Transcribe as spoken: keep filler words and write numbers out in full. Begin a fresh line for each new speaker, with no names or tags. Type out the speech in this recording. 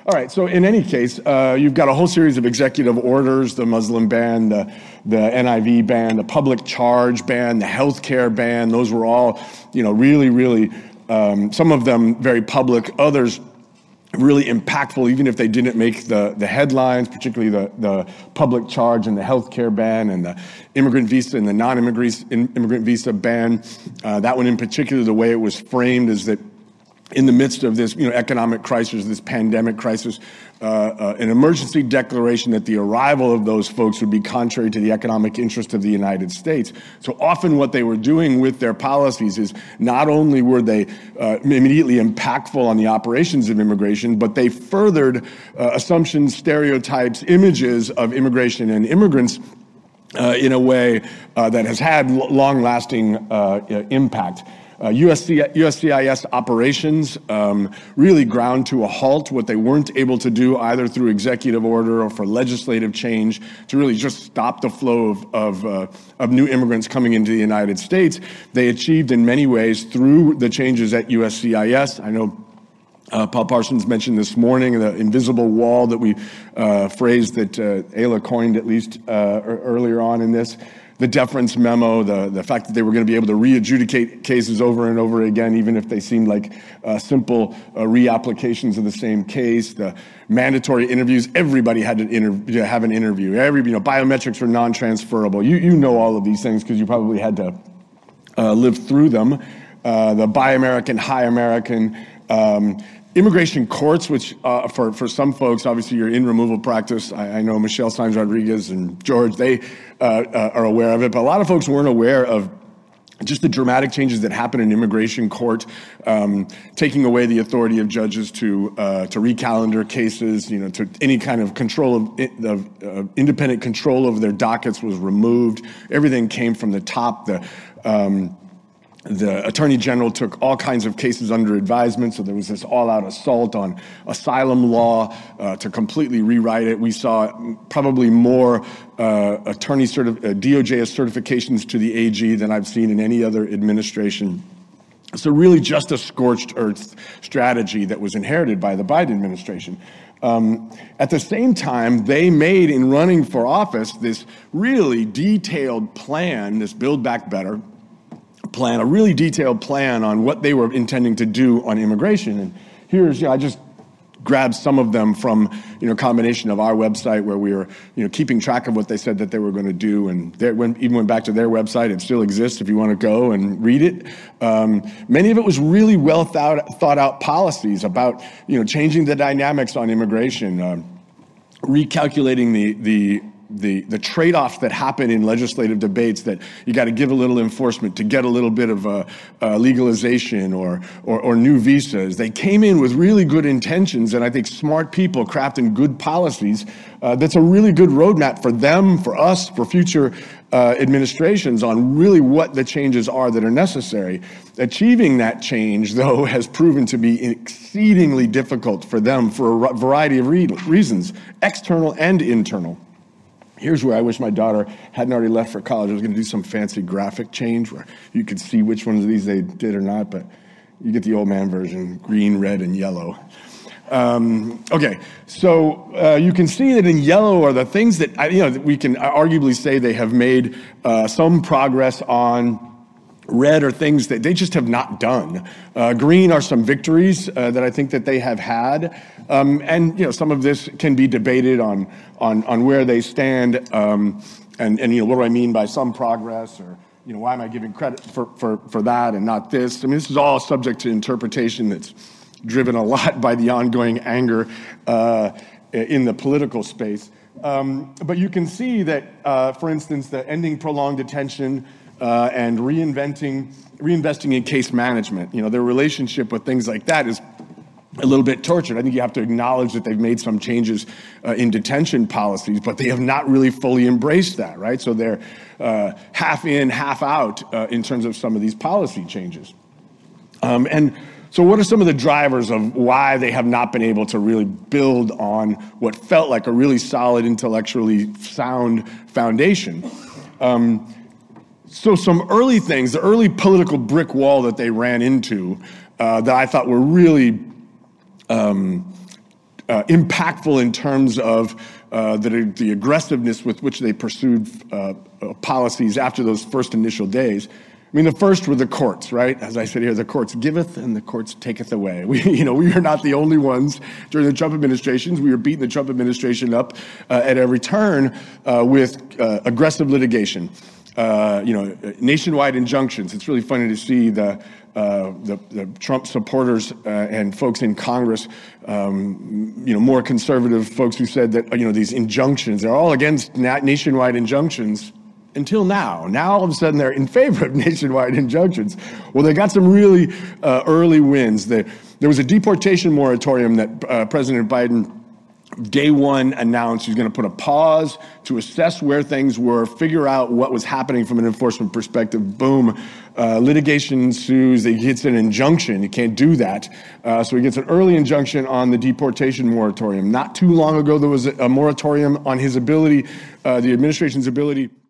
All right, so in any case, uh, you've got a whole series of executive orders, the Muslim ban, the, the N I V ban, the public charge ban, the healthcare ban. Those were all, you know, really, really, um, some of them very public, others really impactful, even if they didn't make the, the headlines, particularly the, the public charge and the healthcare ban and the immigrant visa and the non-immigrant immigrant visa ban. Uh, that one in particular, the way it was framed is that in the midst of this, you know, economic crisis, this pandemic crisis, uh, uh, an emergency declaration that the arrival of those folks would be contrary to the economic interest of the United States. So often what they were doing with their policies is not only were they uh, immediately impactful on the operations of immigration, but they furthered uh, assumptions, stereotypes, images of immigration and immigrants uh, in a way uh, that has had long-lasting uh, impact. Uh, U S C, U S C I S operations um, really ground to a halt, what they weren't able to do either through executive order or for legislative change to really just stop the flow of, of, uh, of new immigrants coming into the United States. They achieved in many ways through the changes at U S C I S. I know Uh, Paul Parsons mentioned this morning the invisible wall that we uh, phrased that uh, Ayla coined at least uh, earlier on in this. The deference memo, the, the fact that they were going to be able to re-adjudicate cases over and over again, even if they seemed like uh, simple uh, reapplications of the same case, the mandatory interviews. Everybody had to, inter- have an interview. Every, you know, biometrics were non-transferable. You, you know all of these things because you probably had to uh, live through them. Uh, the Buy American, High American, um, immigration courts, which uh, for, for some folks, obviously you're in removal practice. I, I know Michelle Saenz-Rodriguez and George, they uh, uh, are aware of it, but a lot of folks weren't aware of just the dramatic changes that happen in immigration court, um, taking away the authority of judges to uh, to recalendar cases, you know, to any kind of control of, of uh, independent control over their dockets was removed. Everything came from the top. The um, The Attorney General took all kinds of cases under advisement, so there was this all-out assault on asylum law uh, to completely rewrite it. We saw probably more uh, attorney certi- uh, D O J certifications to the A G than I've seen in any other administration. So really just a scorched earth strategy that was inherited by the Biden administration. Um, at the same time, they made, in running for office, this really detailed plan, this Build Back Better plan, a really detailed plan on what they were intending to do on immigration. And here's, you know, I just grabbed some of them from, you know, a combination of our website where we were, you know, keeping track of what they said that they were going to do. And they went, even went back to their website. It still exists if you want to go and read it. Um, many of it was really well thought, thought out policies about, you know, changing the dynamics on immigration, um, recalculating the, the, the the trade-offs that happen in legislative debates, that you got to give a little enforcement to get a little bit of uh, uh, legalization or, or or new visas. They came in with really good intentions, and I think smart people crafting good policies. Uh, that's a really good roadmap for them, for us, for future uh, administrations on really what the changes are that are necessary. Achieving that change, though, has proven to be exceedingly difficult for them for a variety of re- reasons, external and internal. Here's where I wish my daughter hadn't already left for college. I was going to do some fancy graphic change where you could see which ones of these they did or not, but you get the old man version, green, red, and yellow. Um, okay, so uh, you can see that in yellow are the things that, I, you know, that we can arguably say they have made uh, some progress on. Red are things that they just have not done. Uh, green are some victories uh, that I think that they have had. Um, and, you know, some of this can be debated on on, on where they stand. Um, and, and, you know, what do I mean by some progress? Or, you know, why am I giving credit for, for, for that and not this? I mean, this is all subject to interpretation that's driven a lot by the ongoing anger uh, in the political space. Um, but you can see that, uh, for instance, the ending prolonged detention Uh, and reinventing, reinvesting in case management. You know, their relationship with things like that is a little bit tortured. I think you have to acknowledge that they've made some changes uh, in detention policies, but they have not really fully embraced that, right? So they're uh, half in, half out uh, in terms of some of these policy changes. Um, and so what are some of the drivers of why they have not been able to really build on what felt like a really solid, intellectually sound foundation? Um, So some early things, the early political brick wall that they ran into uh, that I thought were really um, uh, impactful in terms of uh, the, the aggressiveness with which they pursued uh, uh, policies after those first initial days. I mean, the first were the courts, right? As I said here, the courts giveth and the courts taketh away. We, you know, we are not the only ones during the Trump administrations. We were beating the Trump administration up uh, at every turn uh, with uh, aggressive litigation. Uh, you know, nationwide injunctions. It's really funny to see the uh, the, the Trump supporters uh, and folks in Congress, um, you know, more conservative folks who said that, you know, these injunctions, they're all against na- nationwide injunctions. Until now. Now, all of a sudden, they're in favor of nationwide injunctions. Well, they got some really uh, early wins. The, there was a deportation moratorium that uh, President Biden, day one, announced he's going to put a pause to assess where things were, figure out what was happening from an enforcement perspective. Boom. Uh, litigation ensues. He gets an injunction. You can't do that. Uh, so he gets an early injunction on the deportation moratorium. Not too long ago, there was a, a moratorium on his ability, uh, the administration's ability